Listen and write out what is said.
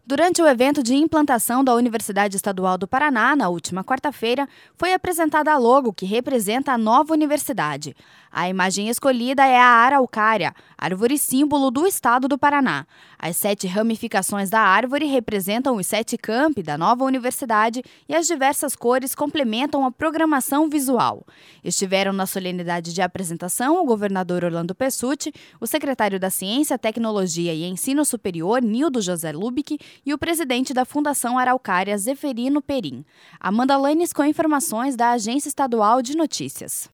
Durante o evento de implantação da Universidade Estadual do Paraná, na última quarta-feira, foi apresentada a logo que representa a nova universidade. A imagem escolhida é a araucária, árvore símbolo do estado do Paraná. As 7 ramificações da árvore representam os 7 campi da nova universidade e as diversas cores complementam a programação visual. Estiveram na solenidade de apresentação o governador Orlando Pessutti, o secretário da Ciência, Tecnologia e Ensino Superior, Nildo José Lubick, e o presidente da Fundação Araucária, Zeferino Perim. Amanda Lanes com informações da Agência Estadual de Notícias.